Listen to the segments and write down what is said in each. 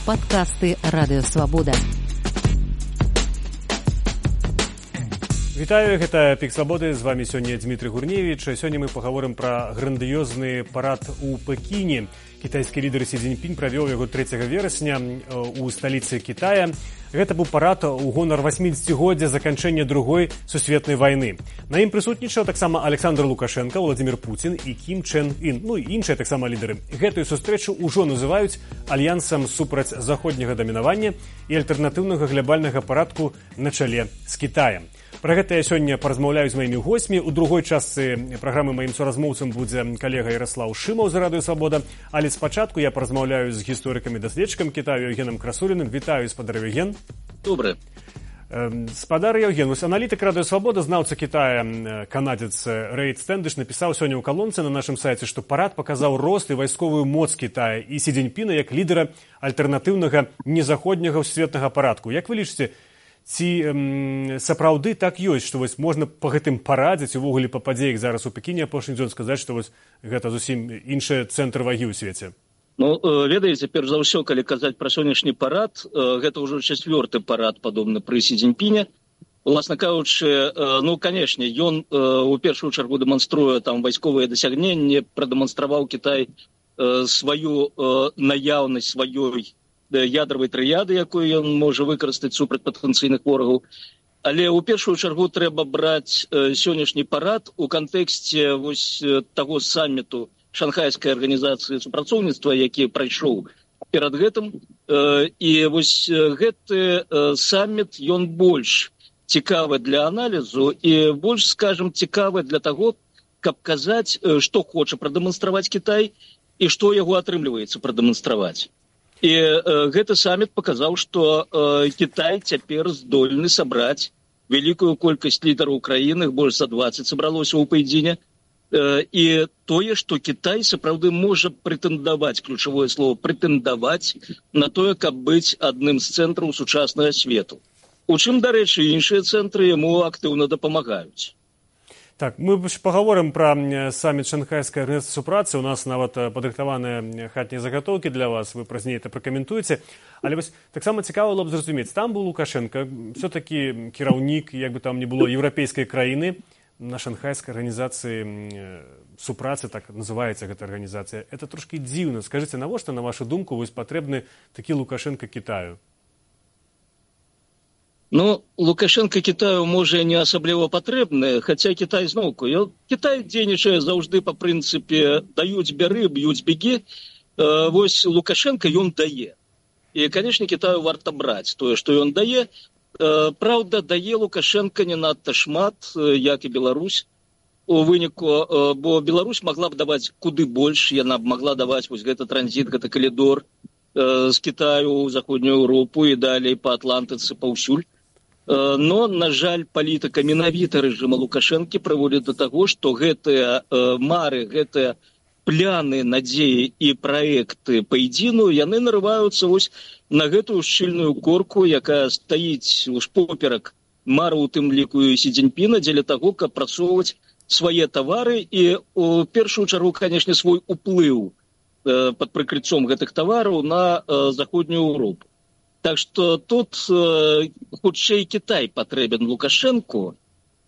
Падкасты Радыёвабода. Вітаю, гэта Пік Свабоды, з вами сёння Дмітрый Гурневіч. Сёння мы пагаворым пра грандыёзны парад у Пекіне. Кітайскі лідар Сі Цзіньпінь правёў яго 3 верасня у сталіцы Кітая. Гэта быў парад у гонар 80-годдзя заканчэння Другой сусветнай вайны. На ім прысутнічаў таксама Александр Лукашенко, Владзімір Пуцін і Кім Чен Ін, ну і іншыя таксама лідары. Гэтую сустрэчу ўжо называюць альянсам супраць заходняга дамінавання і альтэрнатыўнага глябальнага парадку на чале з Кітаем. Пра гэта я сёння паразмаўляю з маімі госцямі. У другой частцы праграмы маім суразмоўцам будзе калега Яраслаў Шымаў з Радыёвабода. Але спачатку я паразмаўляю з гісторыкам і даследчыкам Кітаю Евгеном Красуліным. Вітаю, спадар Евген. Добрый. Спадар Евген, аналітык Радыёвабода, знаўца Кітая, канадзец Рэйд Стэндыш напісаў сёння ў калонцы на нашым сайце, што парад паказаў рост і вайсковую моц Кітая і Сі Цзіньпіна як лідара альтэрнатыўнага незаходняга сусветнага парадку. Як вы лічыце, ці сапраўды так ёсць, што вось можна па гэтым парадзіць, увогуле па падзеях зараз у Пекіне апошні дзён сказаць, што вось гэта зусім іншы цэнтр вагі ў свеце? Ну, ведаеце, перш за ўсё, калі казаць пра сённяшні парад, гэта ўжо 4-ты парад падобны пры Сі Цзіньпіне. Уласна кажучы, ну, канешне, ён у першую чаргу дэманструе там вайсковыя дасягненні, прадэманстраваў Кітай сваю наяўнасць сваёй ядравай трыяды, якую ён можа выкарыстаць супраць патэнцыйных ворагаў. Але ў першую чаргу трэба браць сённяшні парад у кантэксце вось таго самміту Шанхайскай арганізацыі супрацоўніцтва, які прайшоў перад гэтым. І вось гэты самміт, ён больш цікавы для аналізу і больш, скажам, цікавы для таго, каб казаць, што хоча прадэманстраваць Кітай і што яго атрымліваецца прадэманстраваць. І гэты самміт паказаў, што Кітай цяпер здольны сабраць вялікую колькасць лідараў краіны, больш за 20 сабралося ў Пэйдзіне. І тое, што Кітай сапраўды можа прэтэндаваць, ключавое слово, прэтэндаваць на тое, каб быць адным з цэнтраў сучаснага свету. У чым, дарэчы, іншыя цэнтры яму актыўна дапамагаюць. Так, мы пагаворым пра саміт Шанхайскай арганізацыі супрацы. У нас нават падрыхтаваныя хатнія загатоўкі для вас, вы пазней это пракаментуеце. Але вось таксама цікава было б зразумець, там быў Лукашенко, все-таки кіраўнік, як бы там не было, еўрапейскай краіны, на Шанхайскай арганізацыі супрацы, так называецца гэта арганізацыя. Это трошки дзіўна. Скажыце, навошта, на вашу думку, вось патрэбны такі Лукашенко Кітаю? Ну, Лукашенко Кітаю, можа, не асабліва патрэбны, хаця Кітай зноўку. Кітай дзейнічае заўжды па прынцыпе даюць бяры, б'юць бегі. Вось Лукашенко ён дае. І, канешне, Кітаю варта браць тое, што ён дае. Праўда, дае Лукашенко не надта шмат, як і Беларусь. У выніку, бо Беларусь магла б даваць куды больш, яна б магла даваць вось гэты транзіт, гэты калідор з Кітаю ў заходнюю Еўропу і далей па Атлантыцы, паўсюль. Но, на жаль, палітыка менавіта рэжыма Лукашэнкі прыводзіць да таго, што гэтыя мары, гэтыя пляны, надзеі і праекты Пэйдзіну, яны нарываюцца вось на гэтую шчыльную корку, якая стаіць поперак мару, у тым ліку і Сі Цзіньпіна, дзеля таго, каб працоўваць свае тавары і, у першую чаргу, канешне, свой уплыў пад прыкрыццём гэтых тавараў на заходнюю Еўропу. Так што тут хутчэй Кітай патрэбен Лукашэнку,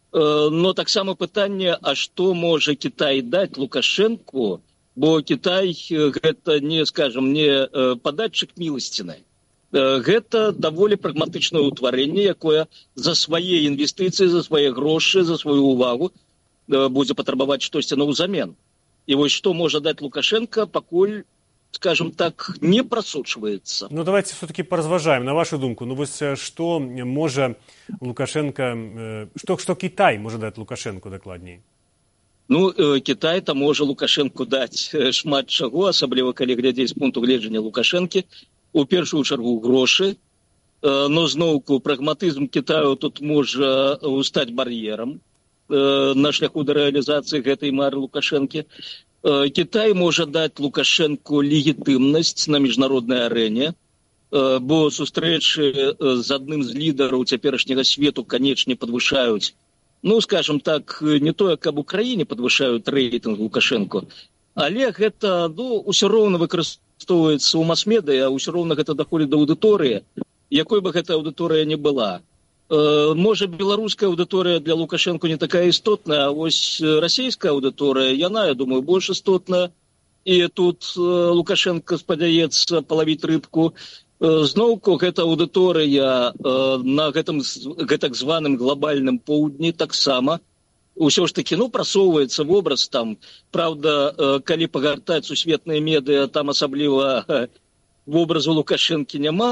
но таксама пытанне, а што можа Кітай даць Лукашэнку, бо Кітай гэта не, скажам, не падатчык міласціны. Гэта даволі прагматычнае ўтварэнне, якое за свае інвестыцыі, за свае грошы, за сваю ўвагу будзе патрабаваць штосьці наўзамен. І вось што можа даць Лукашэнка, пакуль, скажем так, не прасочваецца. Ну, давайте все-таки поразважаем. На вашу думку, ну, вось што можа Лукашенко, што Кітай можа даць Лукашэнку дакладней? Ну, Кітай-то можа Лукашэнку даць шмат чаго, асабліва калі глядзець з пункту гледжання Лукашэнкі. У першую чаргу грошы, но зноўку прагматызм Кітаю тут можа стаць бар'ерам на шляху да рэалізацыі гэтай мары Лукашэнкі. Кітай можа даць Лукашэнку легітымнасць на міжнароднай арэне, бо сустрэчы з адным з лідараў цяперашняга свету, канечне, падвышаюць, ну, скажем так, не тое, каб у краіне падвышаюць рэйтынг Лукашэнку, але гэта, ну, усё роўна выкарыстоўваюць выкарыстоўваецца ў мас-медыя, ўсё роўна гэта даходзіць да аўдыторыі, якой бы гэта аўдыторыя не была. Можа, беларуская аўдыторыя для Лукашэнку не такая істотная, а вось расійская аўдыторыя, яна, я думаю, больш істотная. І тут Лукашенко спадзяецца палавіць рыбку. Зноўку гэта аўдыторыя на гэтым гэтак званым глобальным поўдні таксама. Усё ж такі, прасоўваецца вобраз там. Праўда, калі пагартаць сусветныя медыа, там асабліва вобразу Лукашэнкі няма.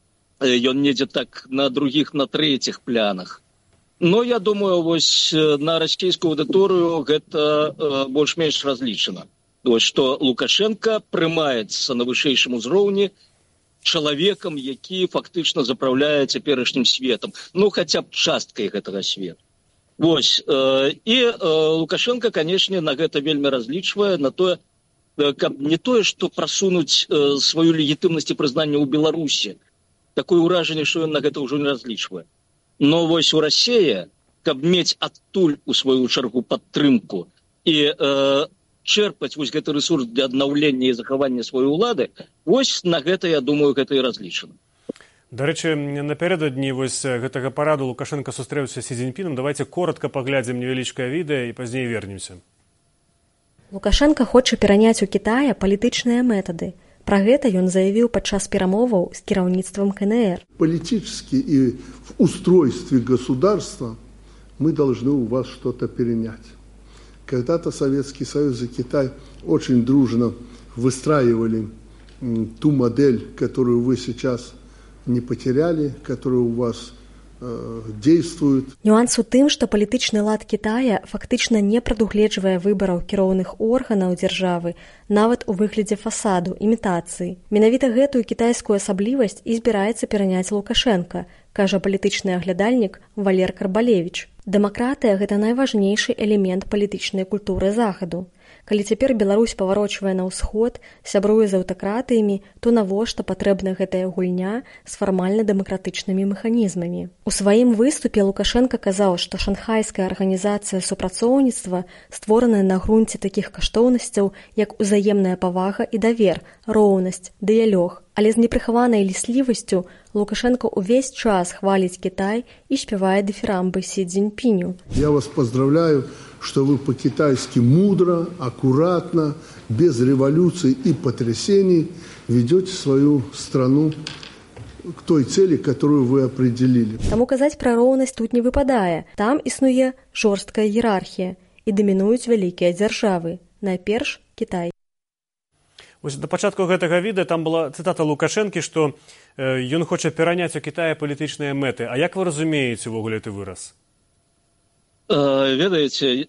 Ён недзе так на другіх, на трэціх планах. Но я думаю, вось на расійскую аўдыторыю гэта больш-менш разлічана. Вось што Лукашенко прымаецца на вышэйшым узроўні чалавекам, які фактычна запраўляе цяперашнім светам. Хаця б часткай гэтага свету. Вось. І Лукашенко, канешне, на гэта вельмі разлічвае, на тое, каб не тое, што прасунуць сваю легітымнасць і прызнанне ў Беларусі. Такое ўражанне, што ён на гэта ўжо не разлічвае. Но вось у Расіі, каб мець адтуль у сваю чаргу падтрымку і чэрпаць вось гэты рэсурс для аднаўлення і захавання сваёй улады, вось на гэта, я думаю, гэта і разлічана. Да рэчы, напярэдадні вось гэтага параду Лукашенко сустрэўся з Сі Цзіньпінам. Давайте коротка паглядзім невялічкае відэа і пазней вернемся. Лукашенко хоча пераняць у Кітая палітычныя метады. Пра гэта ён заявіў падчас перамоваў з кіраўніцтвам КНР. Политически и в устройстве государства мы должны у вас что-то перенять. Когда-то Советский Союз и Китай очень дружно выстраивали ту модель, которую вы сейчас не потеряли, которая у вас действует. Нюанс у тым, што палітычны лад Кітая фактычна не прадугледжвае выбараў кіроўных органаў дзяржавы нават у выглядзе фасаду, імітацыі. Менавіта гэтую кітайскую асаблівасць і збіраецца пераняць Лукашенка, кажа палітычны аглядальнік Валер Карбалевіч. Дэмакратыя – гэта найважнейшы элемент палітычнай культуры Захаду. Калі цяпер Беларусь паварочвае на ўсход, сябруе з аўтакратыямі, то навошта патрэбна гэтая гульня з фармальна-дэмакратычнымі механізмамі? У сваім выступе Лукашенко казаў, што шанхайская арганізацыя супрацоўніцтва створаная на грунце такіх каштоўнасцяў, як узаемная павага і давер, роўнасць, дыялог. Але з непрыхаванай ліслівасцю Лукашенко увесь час хваліць Кітай і спявае дыфірамбы Сі Цзіньпіню. Я вас поздравляю, что вы по-китайски мудро, аккуратно, без революций и потрясений ведете свою страну к той цели, которую вы определили. Таму казаць пра роўнасць тут не выпадае. Там існуе жорсткая іерархія і дамінуюць вялікія дзяржавы. Найперш Кітай. Вось на пачатку гэтага відэа там была цытата Лукашэнкі, што ён хоча пераняць у Кітая палітычныя мэты. А як вы разумееце ўвогуле гэты выраз? Ведаеце,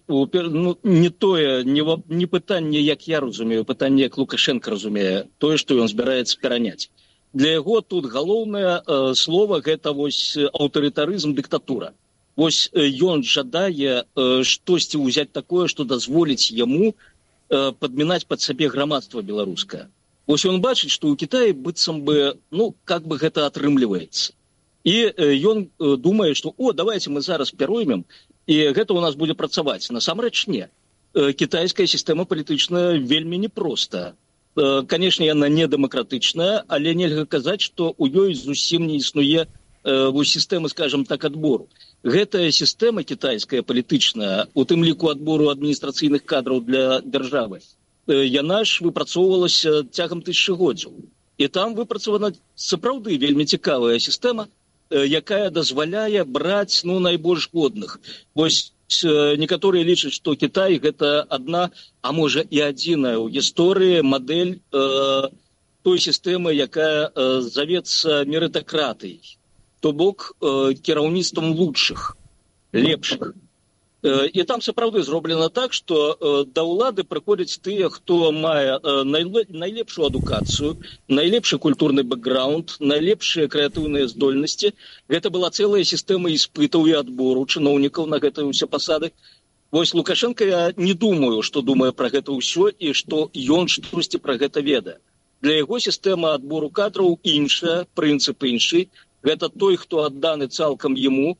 не пытанне, як я разумею, пытанне, як Лукашенко разумее, тое, што ён збіраецца пераняць. Для яго тут галоўнае слова – гэта вось аўтарытарызм, дыктатура. Вось ён жадае штосьці ўзяць такое, што дазволіць яму падмінаць пад сабе грамадства беларускае. Вось ён бачыць, што ў Кітаі быццам бы, как бы гэта атрымліваецца. І ён думае, што, давайте мы зараз пероймем, і гэта ў нас будзе працаваць. Насамрэч не. Кітайская сістэма палітычная вельмі непростая. Канешне, яна не дэмакратычная, але нельга казаць, што ў ёй зусім не існуе сістэма, скажем так, адбору. Гэтая сістэма кітайская палітычная, у тым ліку адбору адміністрацыйных кадраў для дзяржавы, яна ж выпрацоўвалася цягам тысячагоддзяў. І там выпрацавана сапраўды вельмі цікавая сістэма, якая дазваляе браць найбольш годных. Вось некаторыя лічаць, што Кітай гэта адна, а можа і адзіная ў гісторыі мадэль той сістэмы, якая завецца мерытакратыяй, то бок кіраўніцтвам лучшых, лепшых. І там сапраўды зроблена так, што да ўлады прыходзяць тыя, хто мае найлепшую адукацыю, найлепшы культурны бэкграунд, найлепшыя крэатыўныя здольнасці. Гэта была цэлая сістэма іспытаў і адбору чыноўнікаў на гэтыя ўсе пасады. Вось Лукашенко, я не думаю, што думае пра гэта ўсё і што ён штосьці пра гэта ведае. Для яго сістэма адбору кадраў іншая, прынцып іншы. Гэта той, хто адданы цалкам яму,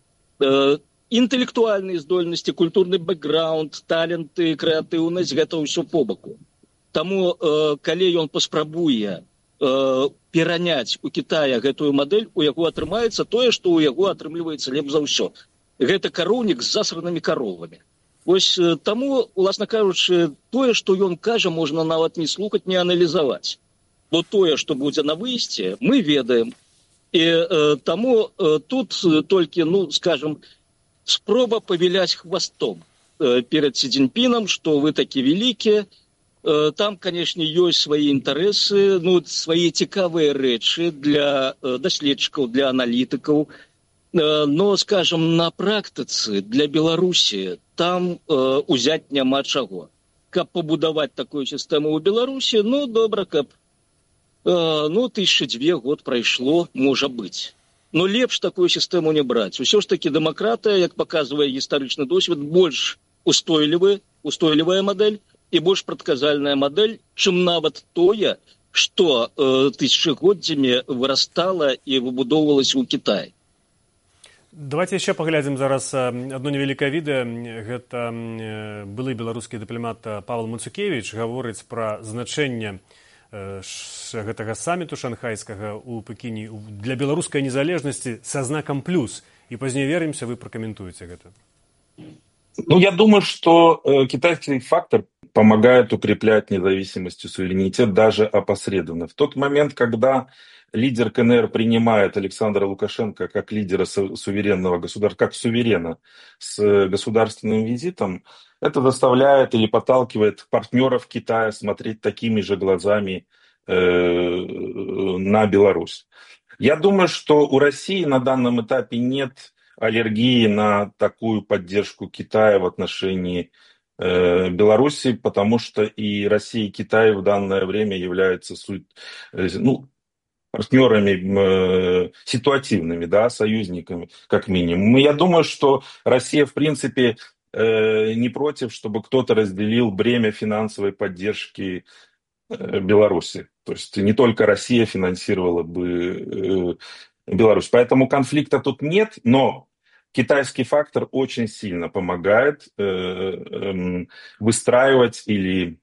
інтэлектуальныя здольнасці, культурны бэкграунд, таленты, крэатыўнасць, гэта ўсё побаку. Таму калі ён паспрабуе пераняць у Китая гэтую мадэль, у яго атрымаецца тое, што ў яго атрымліваецца лепш за ўсё. Гэта кароўнік з засранымі каровамі. Вось таму, уласна кажучы, тое, што ён кажа, можна нават не слухаць, не аналізаваць. Бо тое, што будзе на выйсці, мы ведаем. І таму тут толькі, скажем, спроба павіляць хвастом перед Си Цзіньпінам, што вы такі вялікія. Там, канешне, ёсць свае інтарэсы, свае цікавыя рэчы для даследчыкаў, для аналітыкаў. Но, скажем, на практыцы для Беларусі там узяць няма чаго. Каб пабудаваць такую сістэму ў Беларусі, добра, каб 1002 год прайшло, можа быць. Но лепш такую сістэму не браць. Усё ж такі дэмакратыя, як паказвае гістарычны досвед, больш устойлівая мадэль і больш прадказальная мадэль, чым нават тое, што тысячагоддзямі вырастала і выбудоўвалася ў Кітаі. Давайте яшчэ паглядзім зараз одно невялікае відэа. Гэта былы беларускі дыпламат Павел Муцукевіч гаворыць пра значэнне гэтага саміту шанхайскага ў Пекіне для беларускай незалежнасці са знакам плюс. І пазней вернемся, вы пракаментуеце гэта. Я думаю, что китайский фактор помогает укреплять независимость и суверенитет даже опосредованно. В тот момент, когда лидер КНР принимает Александра Лукашенко как лидера суверенного государства, как суверена с государственным визитом, это заставляет или подталкивает партнеров Китая смотреть такими же глазами на Беларусь. Я думаю, что у России на данном этапе нет аллергии на такую поддержку Китая в отношении Беларуси, потому что и Россия, и Китай в данное время являются партнерами ситуативными, союзниками, как минимум. Я думаю, что Россия, в принципе, не против, чтобы кто-то разделил бремя финансовой поддержки Беларуси. То есть не только Россия финансировала бы Беларусь. Поэтому конфликта тут нет, но китайский фактор очень сильно помогает выстраивать или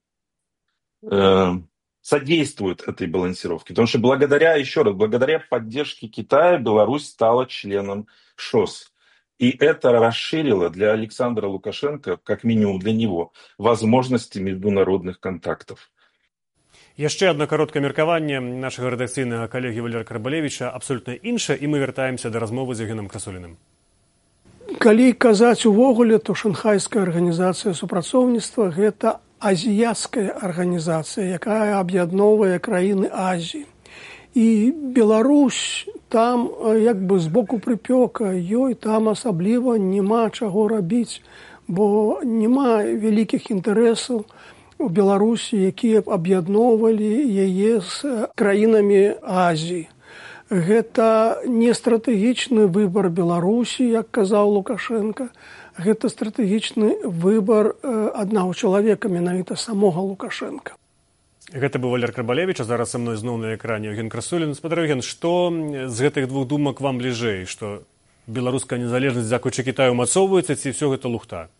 содействует этой балансировке. Потому что благодаря поддержке Китая Беларусь стала членом ШОС. И это расширило для Александра Лукашенко, как минимум для него, возможности международных контактов. Яшчэ одно кароткае меркаванне нашага рэдакцыйнага калегі Валерыя Карбалевіча абсолютна іншае, і мы вяртаемся да размовы з Євгеном Красуліным. Калі казаць увогуле, то шанхайская арганізацыя супрацоўніцтва – гэта азіяцкая арганізацыя, якая аб'ядноўвае краіны Азіі. І Беларусь там з боку прыпёка, ёй там асабліва няма чаго рабіць, бо няма вялікіх інтарэсаў у Беларусі, якія б аб'ядноўвалі яе з краінамі Азіі. Гэта не стратэгічны выбар Беларусі, як казаў Лукашенко, гэта стратэгічны выбар аднаго чалавека, менавіта самога Лукашенка. Гэта быў Валерый Карбалевіч, а зараз са мной зноў на экране Євген Красулін. Спадар Євген, што з гэтых двух думак вам бліжэй? Што беларуская незалежнасць дзякуючы Кітаю умацоўваецца, ці ўсё гэта лухта?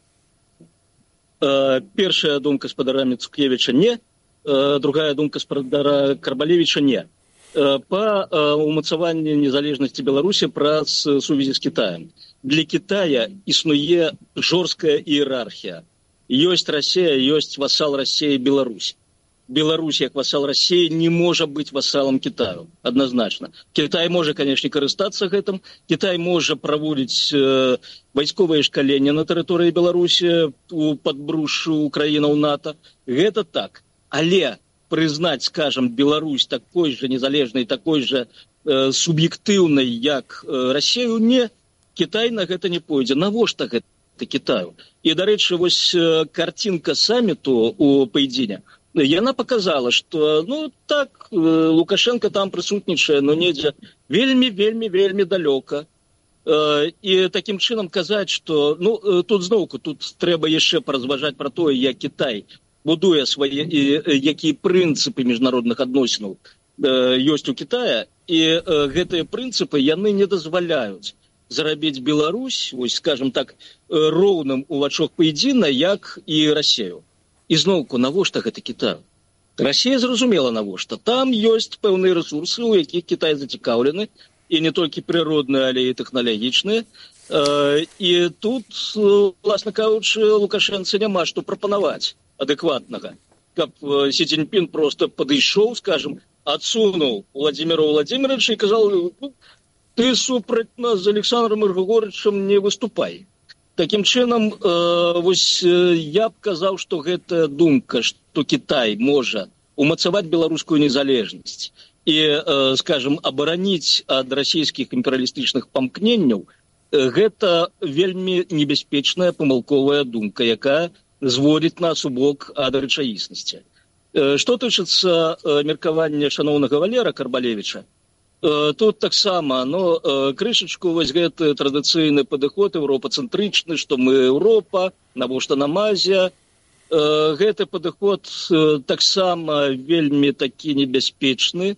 Першая думка спадара Мицукевича не, другая думка спадара Карбалевича не. По умацаванню незалежнасці Беларусі праз сувязі з Кітаем. Для Китая існуе жорсткая іерархія. Ёсць Расія, ёсць васал Расіі і Беларусь. Беларусь, як васал Расіі, не можа быць васалам Китаю, адназначна. Китай можа, канешне, карыстацца гэтым. Китай можа праводзіць вайсковыя шкаленні на тэрыторыі Беларусі у падбрушшу краінаў НАТО. Гэта так. Але прызнаць, скажам, Беларусь такой же незалежнай, такой же суб'ектыўнай, як Расію, не. Китай на гэта не пойдзе. Навошта гэта Китаю? І, дарэчы, вось карцінка саміту у Пэйдзіне, яна показала, што, Лукашенко там прысутнічае, но недзе вельмі далёка. І такім чынам казаць, што, тут зноўку, тут трэба яшчэ паразважаць пра тое, як Кітай будуе свае, якія прынцыпы міжнародных адносінаў ёсць у Кітая, і гэтыя прынцыпы яны не дазваляюць зарабіць Беларусь, вось, скажем так, роўным у вачах Пэйдзіна, як і Расію. І зноўку, навошта гэта Кітаю? Расія зразумела навошта. Там ёсць пэўныя рэсурсы, у якіх Кітай зацікаўлены, і не толькі прыродныя, але і тэхналагічныя. І тут, власна кажучы, Лукашэнцы няма што прапанаваць адэкватнага. Каб Сі Цзіньпін просто падышоў, скажем, адсунуў Владзіміра Владзіміровича і казаў, ты супраць нас з Александром Григорьевичем не выступай. Такім чынам, вось я б казаў, што гэта думка, што Кітай можа умацаваць беларускую незалежнасць і, скажем, абараніць ад расійскіх імперыялістычных памкненняў, гэта вельмі небяспечная памылковая думка, якая зводзіць нас у бок ад рэчаіснасці. Што тычыцца меркавання шаноўнага Валера Карбалевіча, тут таксама, крышачку вось гэты традыцыйны падыход еўропацэнтрычны, што мы Еўропа, навошта нам Азія. Гэты падыход таксама вельмі такі небяспечны,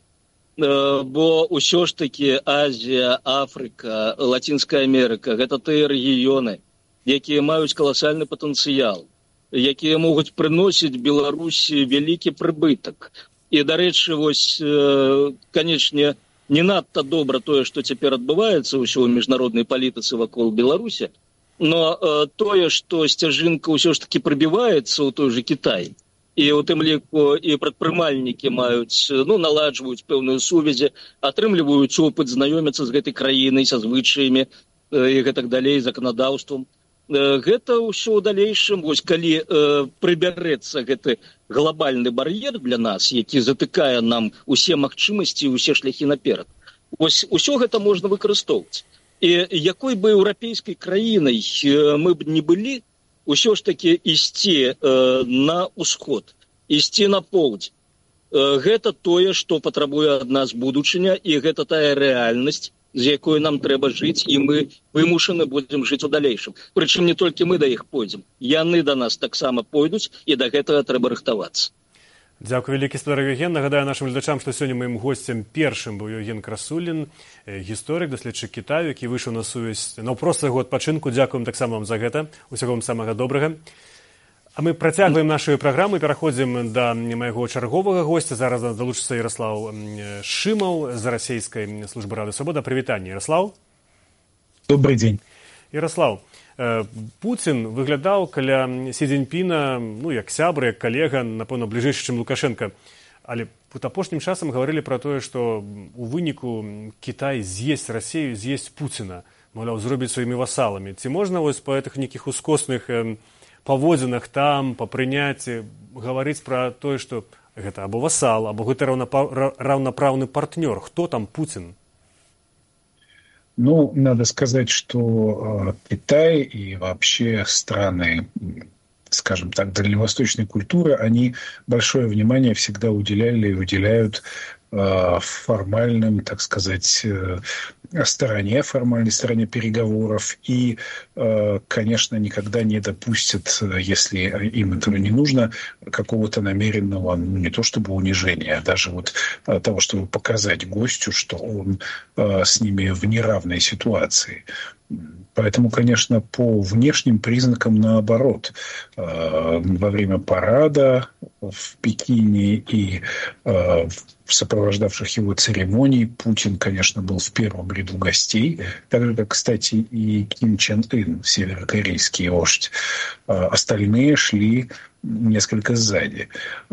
бо ўсё ж такі Азія, Афрыка, Лацінская Амерыка, гэта тыя рэгіёны, якія маюць каласальны патэнцыял, якія могуць прыносіць Беларусі вялікі прыбытак. І, дарэчы, вось, канечне, не надта добра тое, што цяпер адбываецца ўсё ў міжнароднай палітыцы вакол Беларусі, но тое, што сцяжынка ўсё ж такі прабіваецца ў той жа Кітай, і ў тым ліку і прадпрымальнікі маюць, наладжваюць пэўную сувязі, атрымліваюць опыт знаёміцца з гэтай краінай, са звычаямі і гэтак далей, заканадаўствам. Гэта ўсё ў далейшым, вось калі прыбярэцца гэты глобальны бар'ер для нас, які затыкае нам усе магчымасці і усе шляхі наперад. Вось усё гэта можна выкарыстоўваць. І якой бы еўрапейскай краінай мы б не былі, усё ж такі ісці на ўсход, ісці на поўдзень. Гэта тое, што патрабуе ад нас будучыня, і гэта тая рэальнасць, з якой нам трэба жыць, і мы вымушаны будзем жыць у далейшым. Прычым не толькі мы да іх пойдзем. Яны да нас таксама пойдуць, і да гэтага трэба рыхтавацца. Дзякуй вялікі, спадар Евген. Нагадаю нашым глядачам, што сёння маім госцем першым быў Евген Красулін, гісторык, даследчык Кітаю, які выйшаў на сувязь наўпрост свайго адпачынку. Дзякуем таксама вам за гэта. Усяго вам самага добрага. А мы працягваем нашу праграму, пераходзім да майго чарговага госця. Зараз далучыцца Ярослаў Шымаў з расійскай службы Радыё Свабода. Прывітанне, Ярослаў. Добрый дзень. Ярослаў, Пуцін выглядаў каля Сі Цзіньпіна, як сябра, як калега, напэўна, бліжэйшы, чым Лукашенка. Але тут апошнім часам гаварылі пра тое, што у выніку Кітай з'есць Расію, з'есць Пуціна, маўляў, зробіць сваімі васаламі. Ці можна вось па гэтых нейкіх ускосных паводзінах там, па прыняцці, гаварыць пра тое, што гэта або васал, або гэта раўнапраўны партнёр? Хто там Пуцін? Надо сказать, что Китай и вообще страны, скажем так, дальневосточной культуры, они большое внимание всегда уделяли и уделяют формальным, так сказать, формальной стороне переговоров и, конечно, никогда не допустят, если им этого не нужно, какого-то намеренного, не то чтобы унижения, а даже вот того, чтобы показать гостю, что он с ними в неравной ситуации. Поэтому, конечно, по внешним признакам наоборот. Во время парада в Пекине и в сопровождавших его церемоний Путин, конечно, был в первом ряду гостей, так же, как, кстати, и Ким Чен Ын, северокорейский вождь. Остальные шли несколько сзади.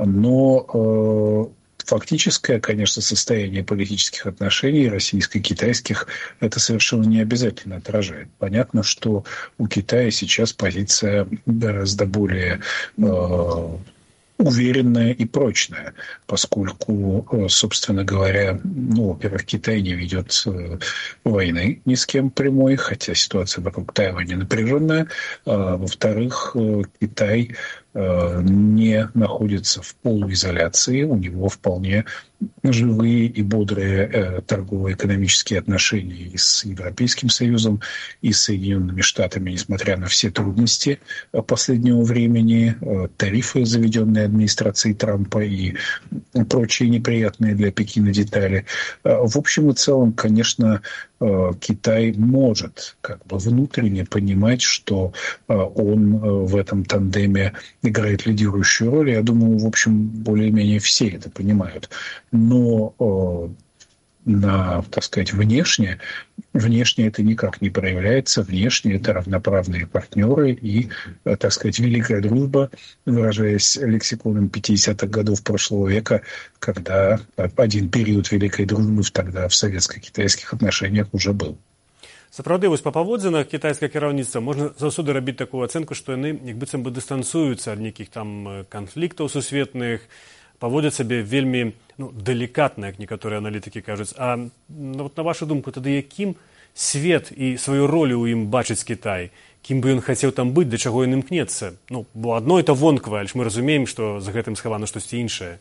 Но фактическое, конечно, состояние политических отношений российско-китайских это совершенно не обязательно отражает. Понятно, что у Китая сейчас позиция гораздо более уверенная и прочная, поскольку, собственно говоря, во-первых, Китай не ведет войны ни с кем прямой, хотя ситуация вокруг Тайваня напряженная. Во-вторых, Китай не находится в полуизоляции, у него вполне живые и бодрые торгово-экономические отношения и с Европейским Союзом, и с Соединенными Штатами, несмотря на все трудности последнего времени, тарифы, заведенные администрацией Трампа и прочие неприятные для Пекина детали. В общем и целом, конечно, Китай может внутренне понимать, что он в этом тандеме играет лидирующую роль. Я думаю, в общем, более-менее все это понимают. Но так сказать, внешне это никак не проявляется. Внешне это равноправные партнеры и, так сказать, великая дружба, выражаясь лексиконом 50-х годов прошлого века, когда один период великой дружбы тогда в советско-китайских отношениях уже был. Сапраўды, вось па паводзінах кітайскае кіраўніцтва можна заўсёды рабіць такую ацэнку, што яны як быццам бы дыстанцыююцца ад нейкіх там канфліктаў сусветных, паводзяць сабе вельмі далікатна, як некаторыя аналітыкі кажуць. А вот на вашу думку, тады якім свет і сваю ролю ў ім бачыць Кітай? Кім бы ён хацеў там быць, да чаго ён імкнецца? Бо адно это вонкавае, але ж мы разумеем, што за гэтым схавана штосьці іншае.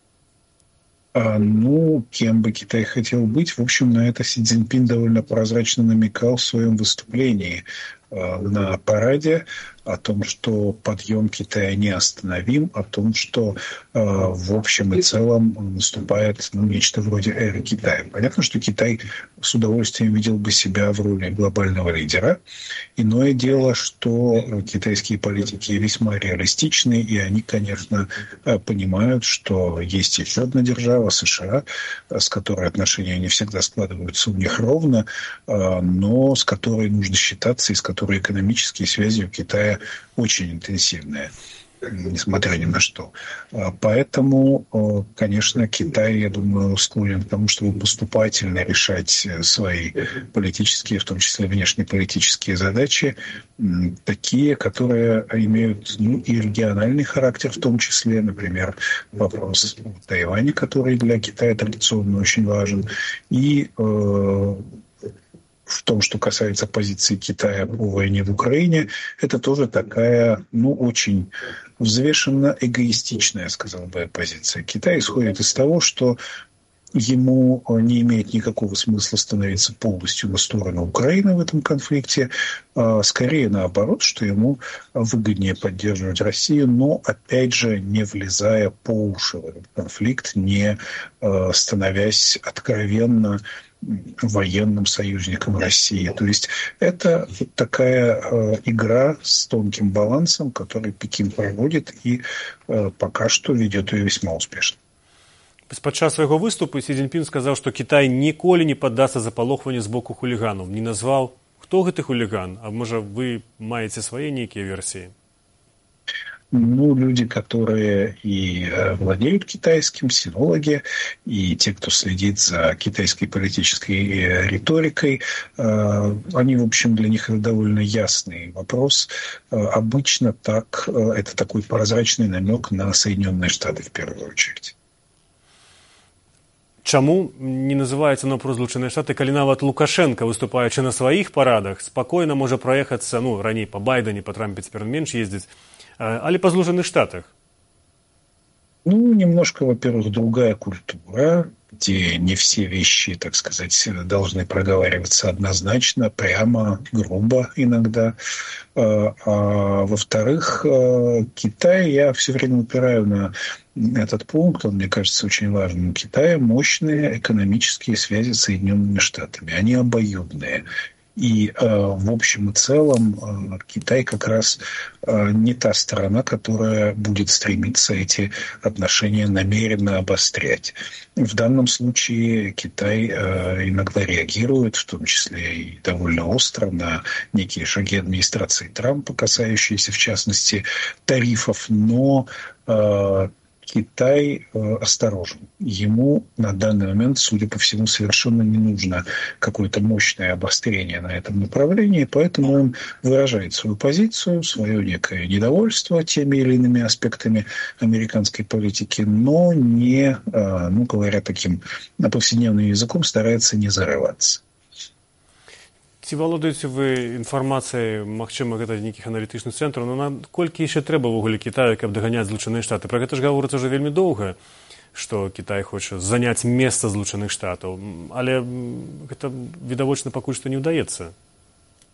Кем бы Китай хотел быть, в общем, на это Си Цзиньпин довольно прозрачно намекал в своем выступлении на параде о том, что подъем Китая неостановим, о том, что в общем и целом наступает нечто вроде эры Китая. Понятно, что Китай с удовольствием видел бы себя в роли глобального лидера. Иное дело, что китайские политики весьма реалистичны, и они, конечно, понимают, что есть еще одна держава, США, с которой отношения не всегда складываются у них ровно, но с которой нужно считаться и с которой экономические связи у Китая очень интенсивные, несмотря ни на что. Поэтому, конечно, Китай, я думаю, склонен к тому, чтобы поступательно решать свои политические, в том числе внешнеполитические задачи, такие, которые имеют и региональный характер, в том числе, например, вопрос Тайваня, который для Китая традиционно очень важен, и в том, что касается позиции Китая по войне в Украине, это тоже такая, очень взвешенно эгоистичная, сказал бы, позиция. Китай исходит из того, что ему не имеет никакого смысла становиться полностью на сторону Украины в этом конфликте, скорее наоборот, что ему выгоднее поддерживать Россию, но, опять же, не влезая по уши в этот конфликт, не становясь откровенно военным союзником России. То есть это такая игра с тонким балансом, который Пекин проводит и пока что ведет ее весьма успешно. Падчас свайго выступу Си Цзиньпин сказаў, што Кітай ніколі не паддасца запалохванню з боку хуліганаў. Не назваў, хто гэты хуліган, а можа вы маеце свае нейкія версіі? Люди, которые и владеют китайским, синологи, и те, кто следит за китайской политической риторикой, они, в общем, для них это довольно ясный вопрос. Обычно это такой прозрачный намек на Соединенные Штаты в первую очередь. Чаму не называецца наўпрост Злучаныя Штаты, калі нават Лукашенко, выступаючы на сваіх парадах, спакойна можа праехацца, раней па Байдане, па Трампе цяпер менш ездзіць, але па Злучаных Штатах? Немножко, во-первых, другая культура, где не все вещи, так сказать, должны проговариваться однозначно, прямо, грубо иногда. А во-вторых, Китай, я все время упираю на этот пункт, он, мне кажется, очень важным. У Китая мощные экономические связи с Соединенными Штатами. Они обоюдные. И в общем и целом Китай как раз не та страна, которая будет стремиться эти отношения намеренно обострять. В данном случае Китай иногда реагирует, в том числе и довольно остро, на некие шаги администрации Трампа, касающиеся, в частности, тарифов, но Китай осторожен. Ему на данный момент, судя по всему, совершенно не нужно какое-то мощное обострение на этом направлении, поэтому он выражает свою позицию, свое некое недовольство теми или иными аспектами американской политики, но не, говоря таким повседневным языком, старается не зарываться. Ці валодаеце вы інфармацыяй, магчыма, гэта нейкіх аналітычных цэнтраў, наколькі яшчэ трэба ўвогуле Кітаю, каб даганяць Злучаныя Штаты? Пра гэта ж гаворыцца ўжо вельмі доўга, што Кітай хоча заняць месца Злучаных Штатаў, але гэта відавочна пакуль што не ўдаецца.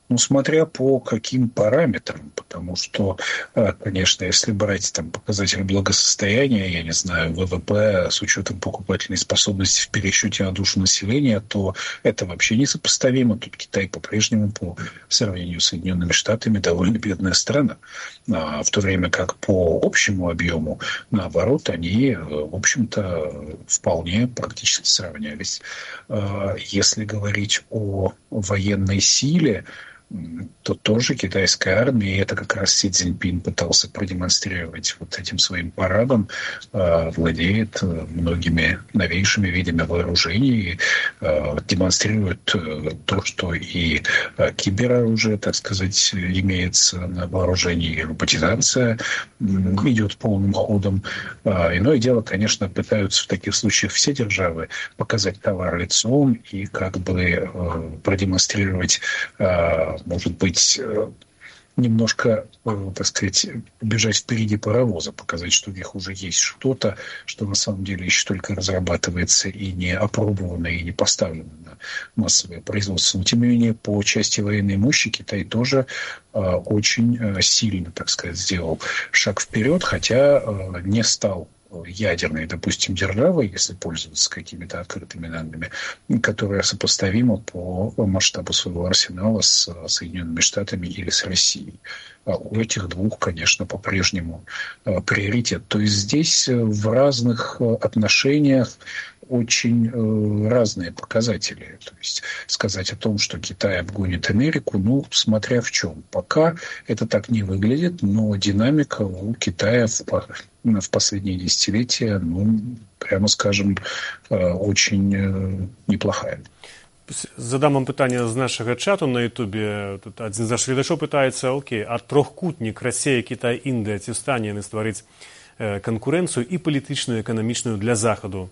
Ну, смотря по каким параметрам, потому что, конечно, если брать там показатель благосостояния, я не знаю, ВВП с учетом покупательной способности в пересчете на душу населения, то это вообще несопоставимо. Тут Китай по-прежнему по сравнению с Соединенными Штатами довольно бедная страна, в то время как по общему объему, наоборот, они, в общем-то, вполне практически сравнялись. Если говорить о военной силе, то тоже китайская армия, и это как раз Си Цзиньпин пытался продемонстрировать вот этим своим парадом, владеет многими новейшими видами вооружений, демонстрирует то, что и кибероружие, так сказать, имеется на вооружении, и роботизация идет полным ходом. Иное дело, конечно, пытаются в таких случаях все державы показать товар лицом и как бы продемонстрировать, может быть, немножко, так сказать, бежать впереди паровоза, показать, что у них уже есть что-то, что на самом деле еще только разрабатывается и не опробовано, и не поставлено на массовое производство. Но, тем не менее, по части военной мощи Китай тоже очень сильно, так сказать, сделал шаг вперед, хотя не стал ядерной, допустим, державой, если пользоваться какими-то открытыми данными, которая сопоставима по масштабу своего арсенала с Соединенными Штатами или с Россией. А у этих двух, конечно, по-прежнему приоритет. То есть здесь в разных отношениях очень разные показатели. То есть сказать о том, что Китай обгонит Америку, ну, смотря в чем. Пока это так не выглядит, но динамика у Китая в последние десятилетия, ну, прямо скажем, очень неплохая. Задам вам пытанне з нашага чату на Ютубе. Тут адзін з нашых гледачоў пытаецца: окей, а трохкутнік Расія, Кітай, Індыя, ці ў стане яны стварыць канкурэнцыю і палітычную, і эканамічную для Захаду?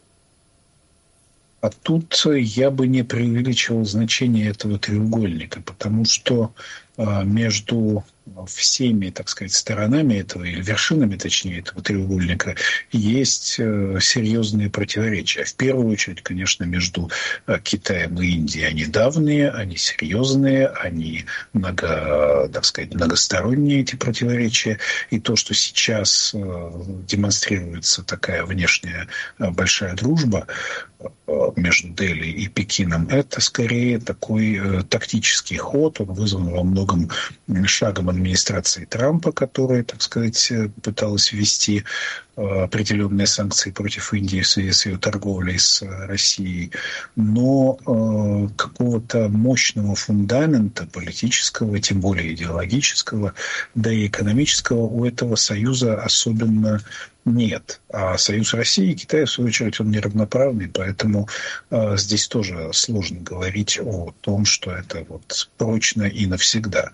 А тут я бы не преувеличивал значение этого треугольника, потому что между всеми, так сказать, сторонами этого, или вершинами, точнее, этого треугольника, есть серьезные противоречия. В первую очередь, конечно, между Китаем и Индией. Они давние, они серьезные, они так сказать, многосторонние, эти противоречия. И то, что сейчас демонстрируется такая внешняя большая дружба между Дели и Пекином, это скорее такой тактический ход. Он вызван во многом шагом администрации Трампа, которая, так сказать, пыталась ввести определенные санкции против Индии в связи с ее торговлей с Россией. Но какого-то мощного фундамента политического, тем более идеологического, да и экономического у этого союза особенно нет. А союз России и Китая, в свою очередь, он неравноправный, поэтому здесь тоже сложно говорить о том, что это вот прочно и навсегда.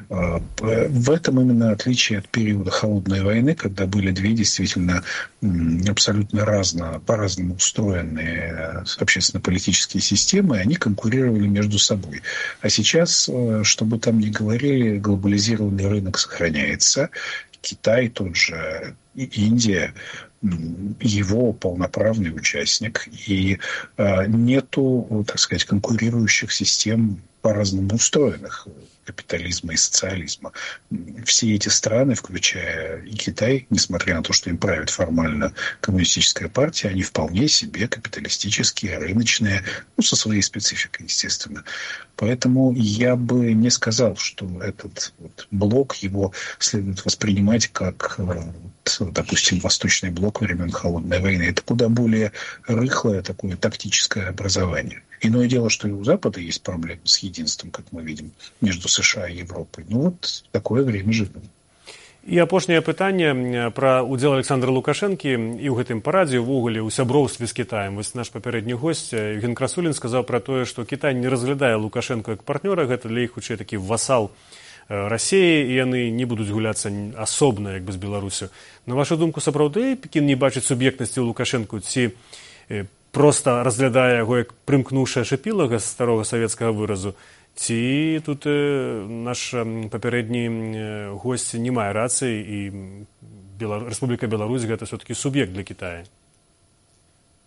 В этом именно отличие от периода Холодной войны, когда были две действительно абсолютно по-разному устроенные общественно-политические системы, и они конкурировали между собой. А сейчас, что бы там ни говорили, глобализированный рынок сохраняется. Китай тот же, и Индия, его полноправный участник, и нету, так сказать, конкурирующих систем по-разному устроенных капитализма и социализма. Все эти страны, включая и Китай, несмотря на то, что им правит формально коммунистическая партия, они вполне себе капиталистические, рыночные, ну, со своей спецификой, естественно. Поэтому я бы не сказал, что этот вот блок, его следует воспринимать как, допустим, Восточный блок времен Холодной войны. Это куда более рыхлое такое тактическое образование. Иное дело, что и у Запада есть проблемы с единством, как мы видим, между США и Европой. Ну вот такое время живем. І апошняе пытанне пра ўдзел Александра Лукашэнкі і ў гэтым парадзе, увогуле, у сяброўстве з Кітаем. Вось наш папярэдні госць Евген Красулін сказаў пра тое, што Кітай не разглядае Лукашэнку як партнёра, гэта для іх хутчэй такі васал Расіі, і яны не будуць гуляцца асобна, як бы з Беларусю. На вашу думку, сапраўды Пекін не бачыць суб'ектнасці ў Лукашэнку, ці проста разглядае яго як прымкнуўшая шапілага з старога савецкага выразу, ці тут наш папярэдні госць не мае рацыі, і Рэспубліка Беларусь гэта все-таки суб'ект для Китая?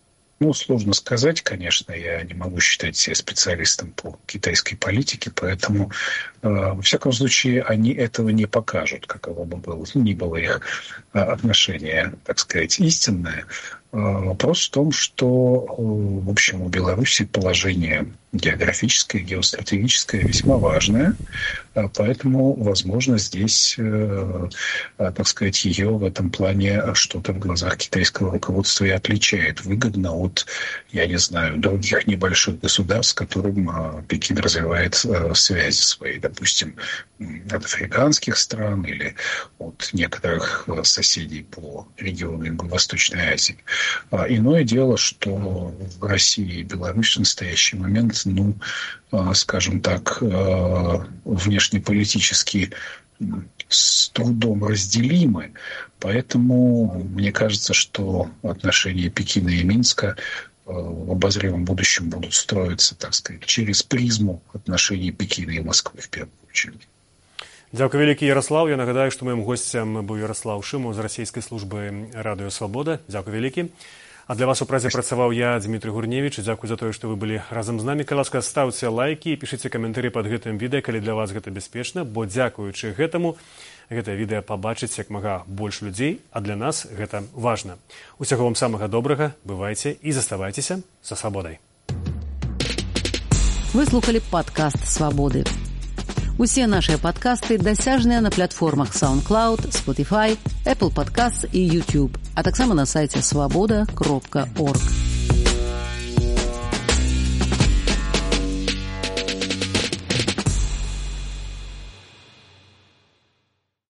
Ну, сложно сказать, конечно, я не могу считать себя специалистом по китайской политике, поэтому, во всяком случае, они этого не покажут, каково бы ни было их отношение, так сказать, истинное. Вопрос в том, что, в общем, у Беларуси положение географическое, геостратегическое весьма важное, поэтому, возможно, здесь, так сказать, ее в этом плане что-то в глазах китайского руководства и отличает выгодно от, я не знаю, других небольших государств, с которым Пекин развивает связи свои, допустим, от африканских стран или от некоторых соседей по региону Юго-Восточной Азии. Иное дело, что в России и Беларуси в настоящий момент, ну, скажем так, внешнеполитически с трудом разделимы. Поэтому мне кажется, что отношения Пекина и Минска в обозримом будущем будут строиться, так сказать, через призму отношений Пекина и Москвы в первую очередь. Дзякуй вялікі, Ярослав. Я нагадаю, што маім госцем быў Ярослав Шымаў з расійскай службы Радыё Свабода. Дзякуй вялікі. А для вас у празе працаваў я, Дмітрый Гурневіч. Дзякуй за тое, што вы былі разам з намі. Калі ласка, ставце лайкі і пішыце каментары пад гэтым відэа, калі для вас гэта бяспечна, бо дзякуючы гэтаму гэтае відэа пабачыць як мага больш людзей, а для нас гэта важна. Усяго вам самага добрага, бывайце і заставайцеся са свабодай. Вы слухали падкаст «Свабоды». Усе нашыя падкасты дасяжныя на платформах SoundCloud, Spotify, Apple Podcasts і YouTube, а таксама на сайце swaboda.org.